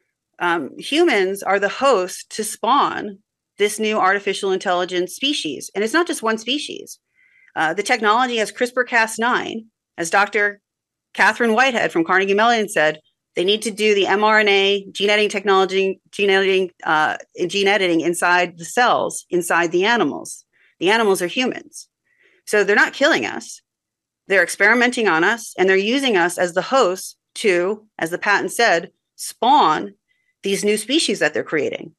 Humans are the host to spawn this new artificial intelligence species. And it's not just one species. The technology has CRISPR-Cas9. As Dr. Catherine Whitehead from Carnegie Mellon said, they need to do the mRNA gene editing inside the cells, inside the animals. The animals are humans. So they're not killing us. They're experimenting on us, and they're using us as the hosts to, as the patent said, spawn these new species that they're creating.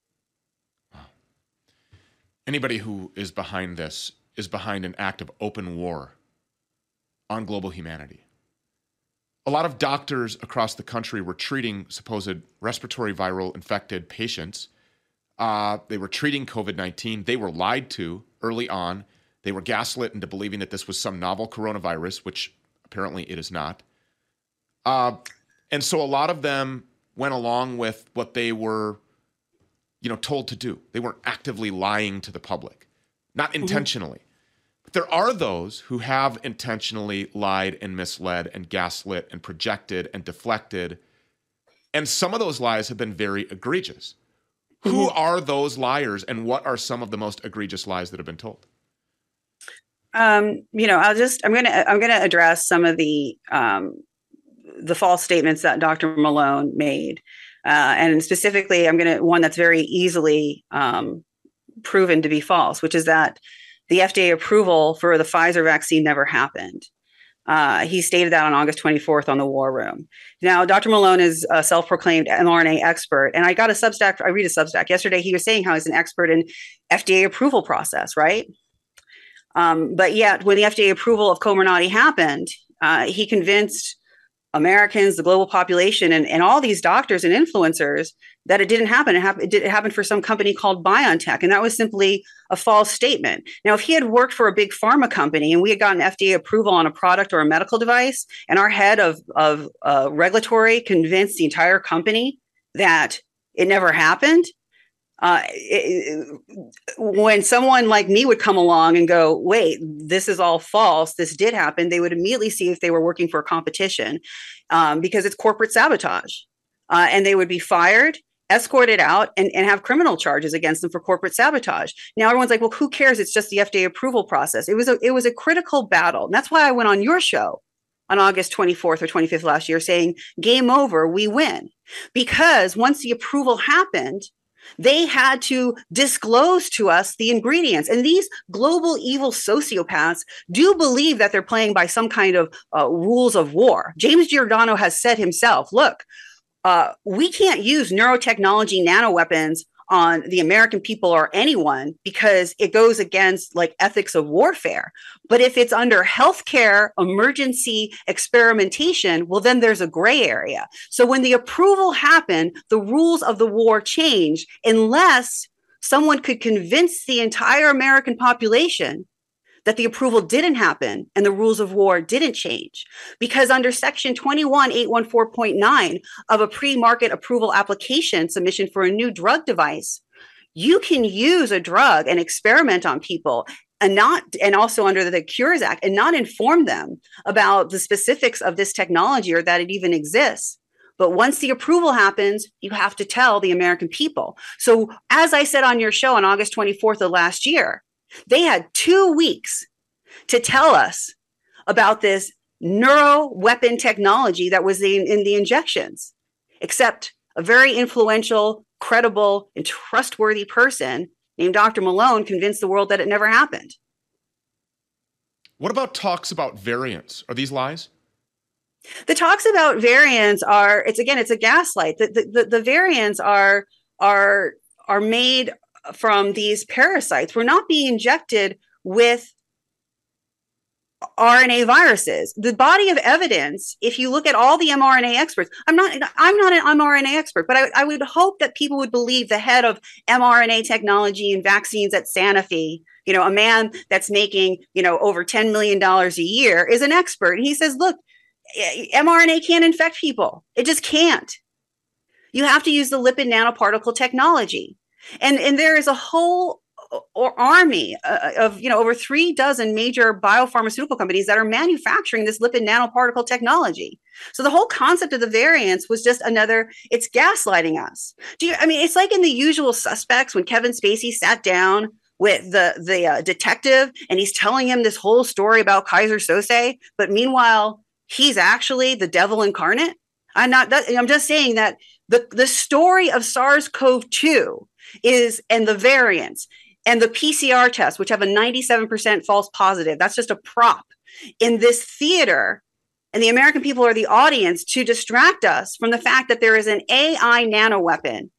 Anybody who is behind this is behind an act of open war on global humanity. A lot of doctors across the country were treating supposed respiratory viral infected patients. They were treating COVID-19. They were lied to early on. They were gaslit into believing that this was some novel coronavirus, which apparently it is not. And so a lot of them went along with what they were, told to do. They weren't actively lying to the public, not intentionally. But there are those who have intentionally lied and misled and gaslit and projected and deflected. And some of those lies have been very egregious. Who are those liars, and what are some of the most egregious lies that have been told? I'm going to address some of the false statements that Dr. Malone made. And specifically, one that's very easily proven to be false, which is that the FDA approval for the Pfizer vaccine never happened. He stated that on August 24th on the War Room. Now, Dr. Malone is a self-proclaimed mRNA expert, and I read a Substack yesterday. He was saying how he's an expert in FDA approval process, right? But yet, when the FDA approval of Comirnaty happened, he convinced Americans, the global population, and all these doctors and influencers that it didn't happen. It happened for some company called BioNTech, and that was simply a false statement. Now, if he had worked for a big pharma company and we had gotten FDA approval on a product or a medical device, and our head of regulatory convinced the entire company that it never happened, when someone like me would come along and go, wait, this is all false, this did happen, they would immediately see if they were working for a competition, because it's corporate sabotage. And they would be fired, escorted out, and have criminal charges against them for corporate sabotage. Now everyone's like, well, who cares? It's just the FDA approval process. It was a critical battle. And that's why I went on your show on August 24th or 25th last year saying, game over, we win. Because once the approval happened, they had to disclose to us the ingredients. And these global evil sociopaths do believe that they're playing by some kind of rules of war. James Giordano has said himself, look, we can't use neurotechnology nanoweapons on the American people or anyone because it goes against like ethics of warfare. But if it's under healthcare emergency experimentation, well, then there's a gray area. So when the approval happened, the rules of the war changed unless someone could convince the entire American population that the approval didn't happen and the rules of war didn't change. Because under section 21814.9 of a pre-market approval application submission for a new drug device, you can use a drug and experiment on people and also under the Cures Act and not inform them about the specifics of this technology or that it even exists. But once the approval happens, you have to tell the American people. So as I said on your show on August 24th of last year, they had 2 weeks to tell us about this neuro weapon technology that was in the injections, except a very influential, credible, and trustworthy person named Dr. Malone convinced the world that it never happened. What about talks about variants? Are these lies? The talks about variants are, it's a gaslight. The variants are made from these parasites. We're not being injected with RNA viruses. The body of evidence, if you look at all the mRNA experts, I'm not an mRNA expert, but I would hope that people would believe the head of mRNA technology and vaccines at Sanofi, a man that's making, over $10 million a year, is an expert. And he says, look, mRNA can't infect people. It just can't. You have to use the lipid nanoparticle technology. And there is a whole army of, over 36 major biopharmaceutical companies that are manufacturing this lipid nanoparticle technology. So the whole concept of the variants was just it's gaslighting us. It's like in The Usual Suspects when Kevin Spacey sat down with the detective and he's telling him this whole story about Kaiser Sose, but meanwhile, he's actually the devil incarnate. I'm just saying that the story of SARS-CoV-2 and the variants and the PCR tests, which have a 97% false positive, that's just a prop in this theater. And the American people are the audience to distract us from the fact that there is an AI nanoweapon,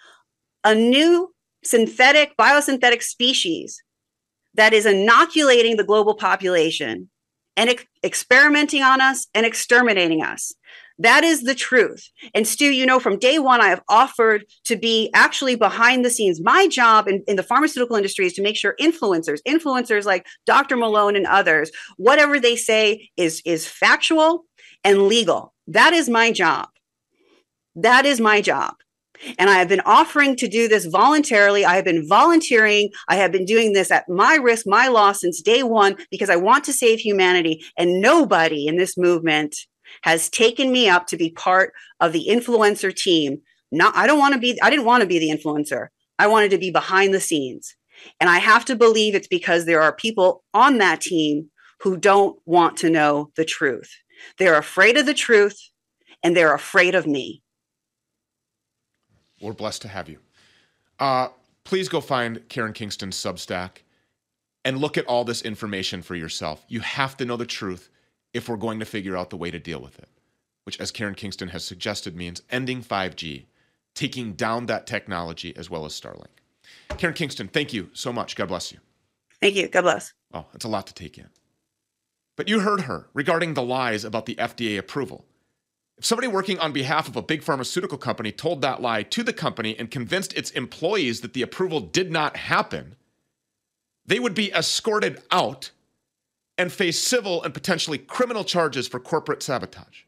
a new biosynthetic species that is inoculating the global population and experimenting on us and exterminating us. That is the truth. And Stu, from day one, I have offered to be actually behind the scenes. My job in the pharmaceutical industry is to make sure influencers like Dr. Malone and others, whatever they say is factual and legal. That is my job. That is my job. And I have been offering to do this voluntarily. I have been volunteering. I have been doing this at my risk, my loss since day one, because I want to save humanity. And nobody in this movement has taken me up to be part of the influencer team. I didn't want to be the influencer. I wanted to be behind the scenes. And I have to believe it's because there are people on that team who don't want to know the truth. They're afraid of the truth and they're afraid of me. We're blessed to have you. Please go find Karen Kingston's Substack and look at all this information for yourself. You have to know the truth if we're going to figure out the way to deal with it, which, as Karen Kingston has suggested, means ending 5G, taking down that technology as well as Starlink. Karen Kingston, thank you so much. God bless you. Thank you. God bless. Oh, it's a lot to take in. But you heard her regarding the lies about the FDA approval. If somebody working on behalf of a big pharmaceutical company told that lie to the company and convinced its employees that the approval did not happen, they would be escorted out and face civil and potentially criminal charges for corporate sabotage.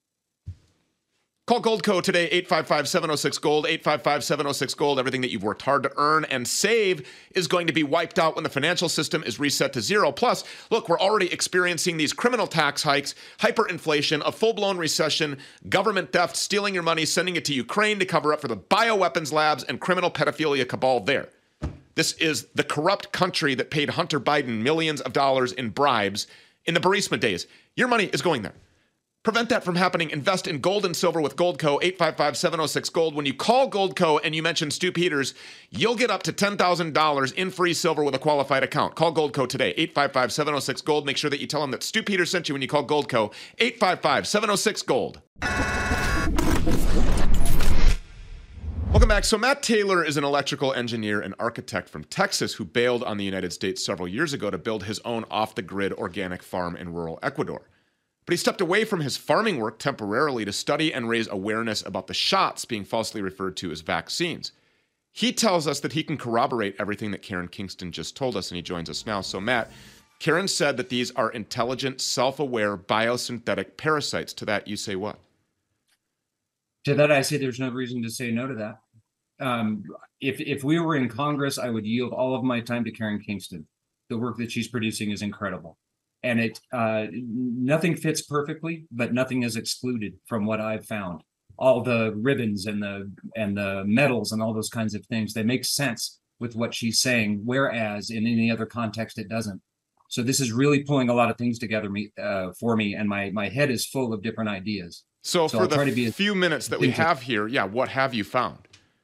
Call Goldco today, 855-706-GOLD, 855-706-GOLD. Everything that you've worked hard to earn and save is going to be wiped out when the financial system is reset to zero. Plus, look, we're already experiencing these criminal tax hikes, hyperinflation, a full-blown recession, government theft, stealing your money, sending it to Ukraine to cover up for the bioweapons labs and criminal pedophilia cabal there. This is the corrupt country that paid Hunter Biden millions of dollars in bribes in the Burisma days. Your money is going there. Prevent that from happening. Invest in gold and silver with Goldco, 855-706-GOLD. When you call Goldco and you mention Stu Peters, you'll get up to $10,000 in free silver with a qualified account. Call Goldco today, 855-706-GOLD. Make sure that you tell them that Stu Peters sent you when you call Goldco, 855-706-GOLD. Welcome back. So Matt Taylor is an electrical engineer and architect from Texas who bailed on the United States several years ago to build his own off-the-grid organic farm in rural Ecuador. But he stepped away from his farming work temporarily to study and raise awareness about the shots being falsely referred to as vaccines. He tells us that he can corroborate everything that Karen Kingston just told us, and he joins us now. So, Matt, Karen said that these are intelligent, self-aware, biosynthetic parasites. To that, you say what? To that, I say there's no reason to say no to that. If we were in Congress, I would yield all of my time to Karen Kingston. The work that she's producing is incredible. And nothing fits perfectly, but nothing is excluded from what I've found. All the ribbons and the medals and all those kinds of things, they make sense with what she's saying, whereas in any other context, it doesn't. So this is really pulling a lot of things together for me, and my head is full of different ideas. So for the few minutes that we have here, what have you found?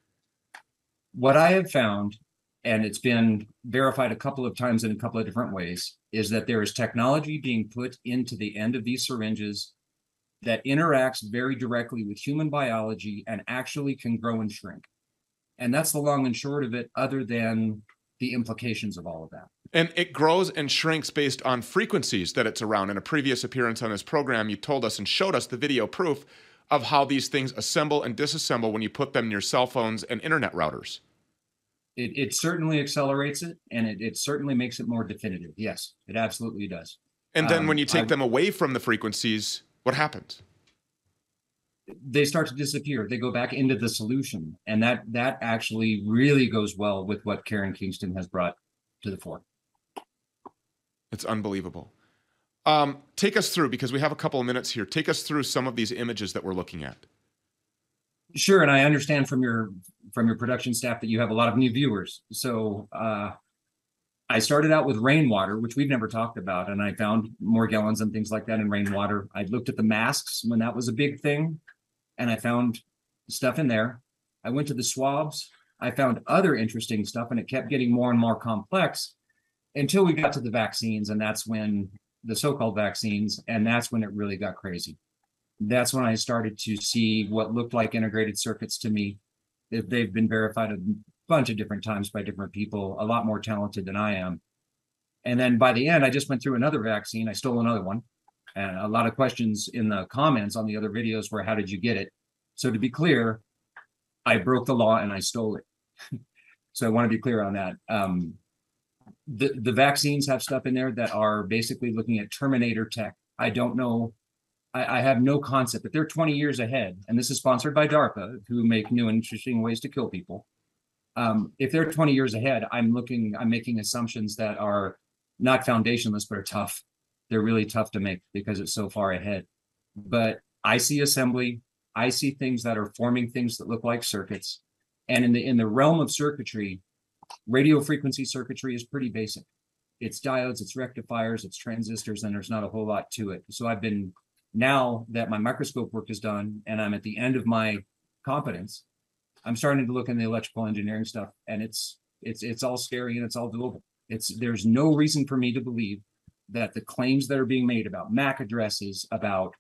What I have found, and it's been verified a couple of times in a couple of different ways, is that there is technology being put into the end of these syringes that interacts very directly with human biology and actually can grow and shrink. And that's the long and short of it, other than the implications of all of that. And it grows and shrinks based on frequencies that it's around. In a previous appearance on this program, you told us and showed us the video proof of how these things assemble and disassemble when you put them near cell phones and internet routers. It certainly accelerates it, and it certainly makes it more definitive. Yes, it absolutely does. And then when you take them away from the frequencies, what happens? They start to disappear. They go back into the solution. And that actually really goes well with what Karen Kingston has brought to the fore. It's unbelievable. Take us through, because we have a couple of minutes here. Take us through some of these images that we're looking at. Sure, and I understand from your production staff that you have a lot of new viewers. So I started out with rainwater, which we've never talked about, and I found Morgellons and things like that in rainwater. I looked at the masks when that was a big thing, and I found stuff in there. I went to the swabs. I found other interesting stuff, and it kept getting more and more complex until we got to the vaccines, and that's when the so-called vaccines, and that's when it really got crazy. That's when I started to see what looked like integrated circuits to me. They've been verified a bunch of different times by different people, a lot more talented than I am. And then by the end, I just went through another vaccine. I stole another one. And a lot of questions in the comments on the other videos were, how did you get it? So to be clear, I broke the law and I stole it. So I want to be clear on that. The vaccines have stuff in there that are basically looking at Terminator tech. I don't know. I have no concept, but they're 20 years ahead. And this is sponsored by DARPA, who make new and interesting ways to kill people. If they're 20 years ahead, I'm making assumptions that are not foundationless, but are tough. They're really tough to make because it's so far ahead. But I see assembly. I see things that are forming things that look like circuits. And in the realm of circuitry, radio frequency circuitry is pretty basic. It's diodes, it's rectifiers, it's transistors, and there's not a whole lot to it. So now that my microscope work is done and I'm at the end of my competence, I'm starting to look in the electrical engineering stuff, and it's all scary and it's all doable. There's no reason for me to believe that the claims that are being made about MAC addresses, about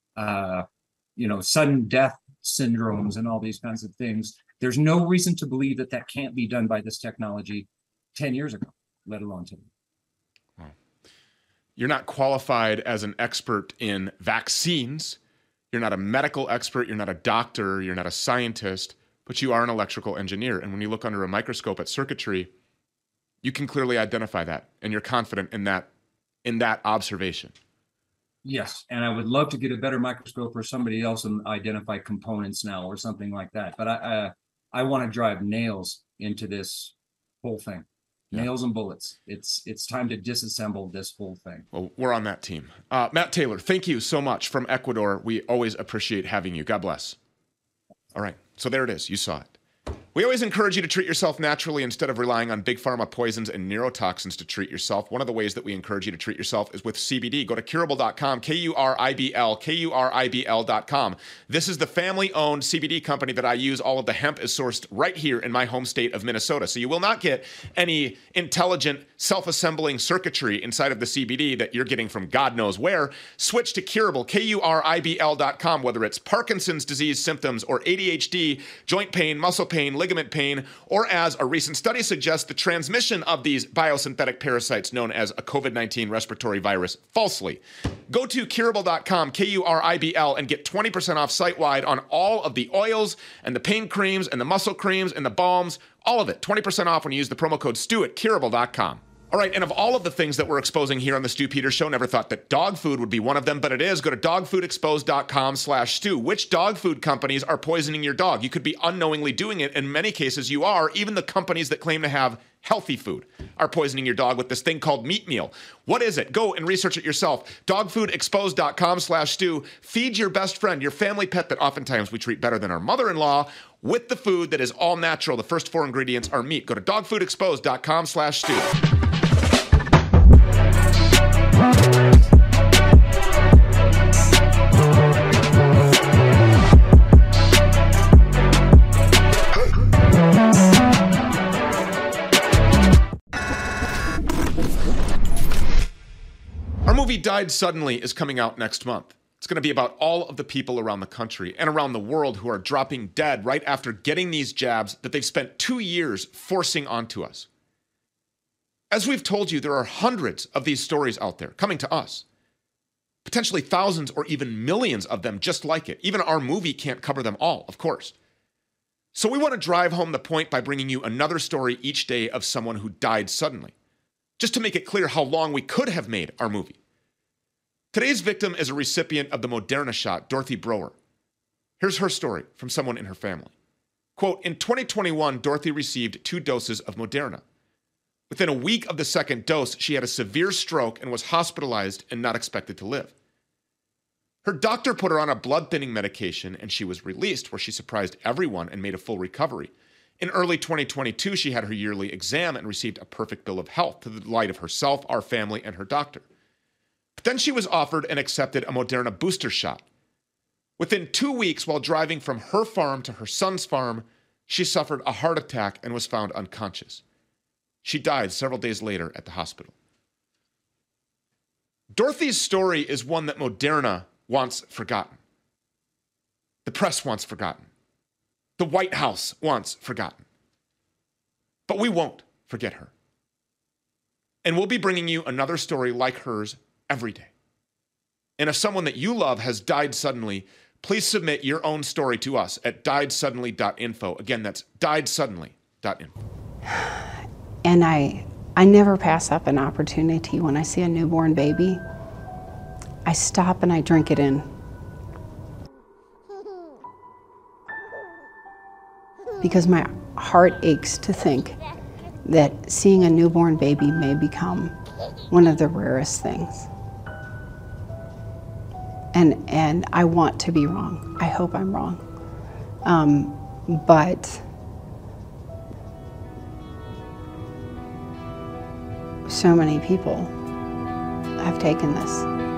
sudden death syndromes and all these kinds of things, there's no reason to believe that can't be done by this technology 10 years ago, let alone today. Wow. You're not qualified as an expert in vaccines. You're not a medical expert, you're not a doctor, you're not a scientist, but you are an electrical engineer. And when you look under a microscope at circuitry, you can clearly identify that, and you're confident in that observation. Yes, and I would love to get a better microscope or somebody else and identify components now or something like that. But I want to drive nails into this whole thing. Yeah. Nails and bullets. It's time to disassemble this whole thing. Well, we're on that team. Matt Taylor, thank you so much from Ecuador. We always appreciate having you. God bless. All right, so there it is. You saw it. We always encourage you to treat yourself naturally instead of relying on big pharma poisons and neurotoxins to treat yourself. One of the ways that we encourage you to treat yourself is with CBD. Go to Curable.com, Kuribl.com. This is the family-owned CBD company that I use. All of the hemp is sourced right here in my home state of Minnesota. So you will not get any intelligent, self-assembling circuitry inside of the CBD that you're getting from God knows where. Switch to Curable, Kuribl.com, whether it's Parkinson's disease symptoms or ADHD, joint pain, muscle pain, ligament pain, or as a recent study suggests, the transmission of these biosynthetic parasites known as a COVID-19 respiratory virus falsely. Go to Kuribl.com, Kuribl, and get 20% off site-wide on all of the oils and the pain creams and the muscle creams and the balms, all of it. 20% off when you use the promo code STU at Kuribl.com. All right, and of all of the things that we're exposing here on the Stu Peters Show, never thought that dog food would be one of them, but it is. Go to dogfoodexposed.com/Stu. Which dog food companies are poisoning your dog? You could be unknowingly doing it. In many cases, you are. Even the companies that claim to have healthy food are poisoning your dog with this thing called meat meal. What is it? Go and research it yourself. Dogfoodexposed.com/Stu. Feed your best friend, your family pet that oftentimes we treat better than our mother-in-law, with the food that is all natural. The first 4 ingredients are meat. Go to dogfoodexposed.com/Stu. Our movie Died Suddenly is coming out next month. It's going to be about all of the people around the country and around the world who are dropping dead right after getting these jabs that they've spent 2 years forcing onto us. As we've told you, there are hundreds of these stories out there coming to us. Potentially thousands or even millions of them just like it. Even our movie can't cover them all, of course. So we want to drive home the point by bringing you another story each day of someone who died suddenly, just to make it clear how long we could have made our movie. Today's victim is a recipient of the Moderna shot, Dorothy Brower. Here's her story from someone in her family. Quote, in 2021, Dorothy received 2 doses of Moderna. Within a week of the second dose, she had a severe stroke and was hospitalized and not expected to live. Her doctor put her on a blood thinning medication and she was released, where she surprised everyone and made a full recovery. In early 2022, she had her yearly exam and received a perfect bill of health to the delight of herself, our family, and her doctor. But then she was offered and accepted a Moderna booster shot. Within 2 weeks, while driving from her farm to her son's farm, she suffered a heart attack and was found unconscious. She died several days later at the hospital. Dorothy's story is one that Moderna wants forgotten. The press wants forgotten. The White House wants forgotten. But we won't forget her. And we'll be bringing you another story like hers every day. And if someone that you love has died suddenly, please submit your own story to us at diedsuddenly.info. Again, that's diedsuddenly.info. And I never pass up an opportunity when I see a newborn baby. I stop and I drink it in. Because my heart aches to think that seeing a newborn baby may become one of the rarest things. And I want to be wrong. I hope I'm wrong. But so many people have taken this.